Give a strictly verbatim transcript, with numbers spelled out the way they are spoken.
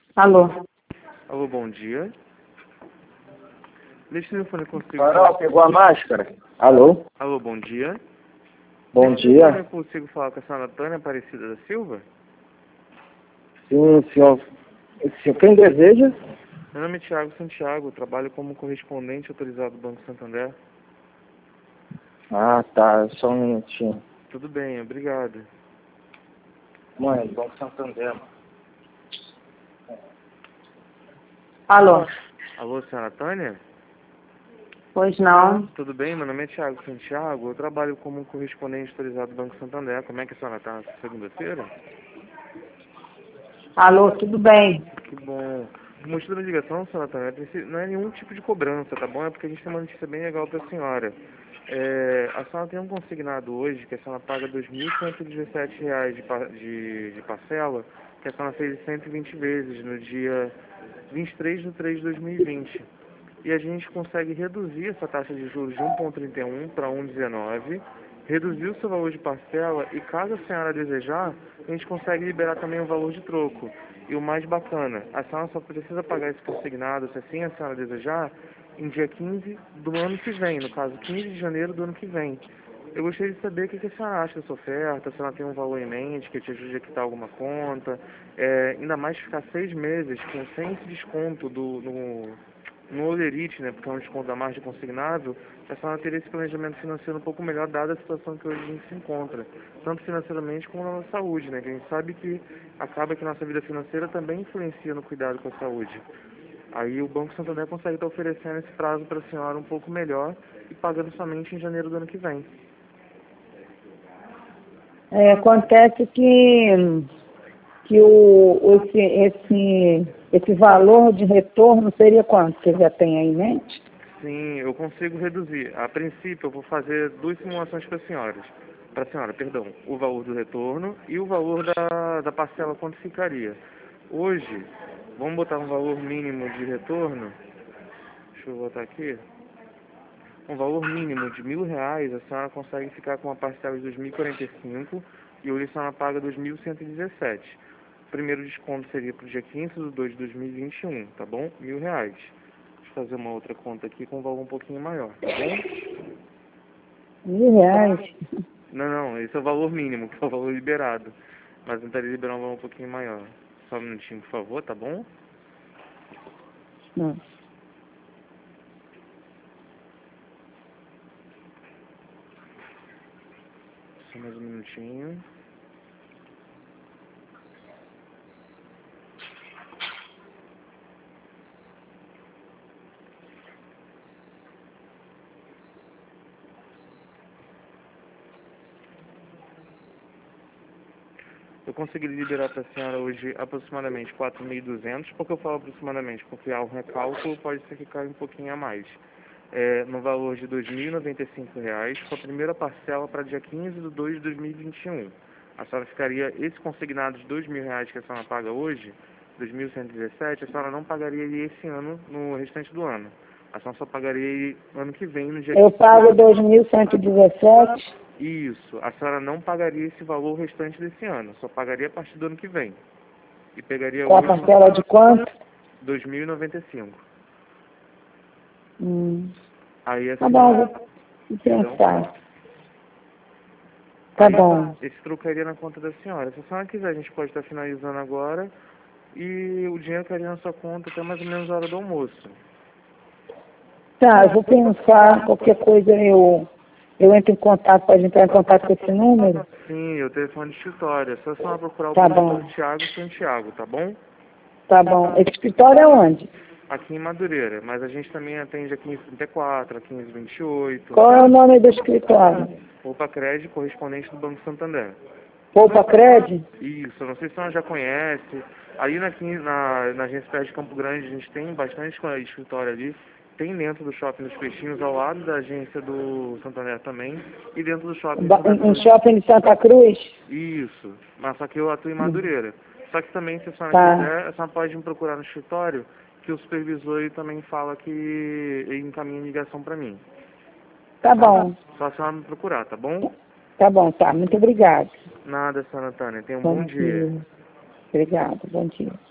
Alô? Alô, bom dia. Deixa o telefone consigo. Carol, pegou a máscara? Alô? Alô, bom dia. Bom Deixa o dia. telefone consigo falar com a senhora Tânia Aparecida da Silva? Sim, senhor. Sim, quem deseja? Meu nome é Tiago Santiago, trabalho como correspondente autorizado do Banco Santander. Ah, tá. Só um minutinho. Tudo bem, obrigado. Mãe, Banco Santander. Alô? Alô, senhora Tânia? Pois não. Tudo bem? Meu nome é Tiago Santiago, eu trabalho como correspondente autorizado do Banco Santander. Como é que a senhora está? Segunda-feira? Alô, tudo bem? Que bom. O motivo da ligação, senhora Tânia, não é nenhum tipo de cobrança, tá bom? É porque a gente tem uma notícia bem legal para a senhora. É, a senhora tem um consignado hoje que a senhora paga dois mil cento e dezessete reais de, pa- de, de parcela, que a senhora fez cento e vinte vezes no dia vinte e três de três de dois mil e vinte. E a gente consegue reduzir essa taxa de juros de um vírgula trinta e um para um vírgula dezenove, reduzir o seu valor de parcela e, caso a senhora desejar, a gente consegue liberar também o valor de troco. E o mais bacana, a senhora só precisa pagar esse consignado, se assim a senhora desejar, em dia quinze do ano que vem, no caso quinze de janeiro do ano que vem. Eu gostaria de saber o que a senhora acha dessa oferta, se ela tem um valor em mente que te ajude a quitar alguma conta, é, ainda mais ficar seis meses com sem esse desconto do, no, no Olerite, né, porque é um desconto da margem consignável, a senhora teria esse planejamento financeiro um pouco melhor, dada a situação que hoje a gente se encontra, tanto financeiramente como na nossa saúde, né, que a gente sabe que acaba que a nossa vida financeira também influencia no cuidado com a saúde. Aí o Banco Santander consegue estar oferecendo esse prazo para a senhora um pouco melhor e pagando somente em janeiro do ano que vem. É, acontece que, que o, esse, esse, esse valor de retorno seria quanto? Você já tem aí em mente? Sim, eu consigo reduzir. A princípio, eu vou fazer duas simulações para a senhora. Para a senhora, perdão. O valor do retorno e o valor da, da parcela, quanto ficaria. Hoje, vamos botar um valor mínimo de retorno. Deixa eu botar aqui. Um valor mínimo de mil reais, a senhora consegue ficar com uma parcela de dois mil e quarenta e cinco e hoje a senhora paga dois mil cento e dezessete. O primeiro desconto seria para o dia quinze de dois de dois mil e vinte e um, tá bom? Mil reais. Deixa eu fazer uma outra conta aqui com um valor um pouquinho maior, tá bom? Mil reais? Não, não, esse é o valor mínimo, que é o valor liberado. Mas eu tentaria liberar um valor um pouquinho maior. Só um minutinho, por favor, tá bom? Não. Só mais um minutinho. Eu consegui liberar para a senhora hoje aproximadamente quatro mil e duzentos. Por que eu falo aproximadamente? Porque há um recálculo, pode ser que caia um pouquinho a mais. É, no valor de dois mil e noventa e cinco reais, com a primeira parcela para dia quinze de dois de dois mil e vinte e um. A senhora ficaria, esse consignado de dois mil reais que a senhora paga hoje, dois mil cento e dezessete, a senhora não pagaria ele esse ano, no restante do ano. A senhora só pagaria ele ano que vem, no dia Eu pago dois mil cento e dezessete. Isso, a senhora não pagaria esse valor restante desse ano, só pagaria a partir do ano que vem. E pegaria Com a hoje parcela de quanto? dois mil e noventa e cinco. Hum. Aí Tá assim, bom, vou pensar. Tá aí, bom. esse troco cairia na conta da senhora. Se a senhora quiser, a gente pode estar finalizando agora e o dinheiro cairia na sua conta até mais ou menos a hora do almoço. Tá, eu vou pensar, qualquer coisa eu, eu entro em contato, pode entrar em contato com esse número? Sim, o telefone de escritório. É só a senhora procurar o Tá professor bom. Tiago Santiago, tá bom? Tá bom. Esse escritório é onde? Aqui em Madureira, mas a gente também atende a quinze trinta e quatro, a quinze vinte e oito. Qual é o nome do escritório? Poupa Crédito, correspondente do Banco Santander. Poupa Cred? Isso, eu não sei se a senhora já conhece. Ali na, quin- na, na agência perto de Campo Grande, a gente tem bastante escritório ali. Tem dentro do shopping dos Peixinhos, ao lado da agência do Santander também. E dentro do shopping de Ba- Santa Um Cruz. shopping de Santa Cruz? Isso, mas só que eu atuo em Madureira. Só que também, se a senhora Tá. quiser, a senhora pode me procurar no escritório, que o supervisor ele também fala que ele encaminha ligação para mim. Tá bom. Só a senhora me procurar, tá bom? Tá bom, tá. Muito obrigada. Nada, senhora Antônia. Tenha um Bom bom dia. dia. Obrigada. Bom dia.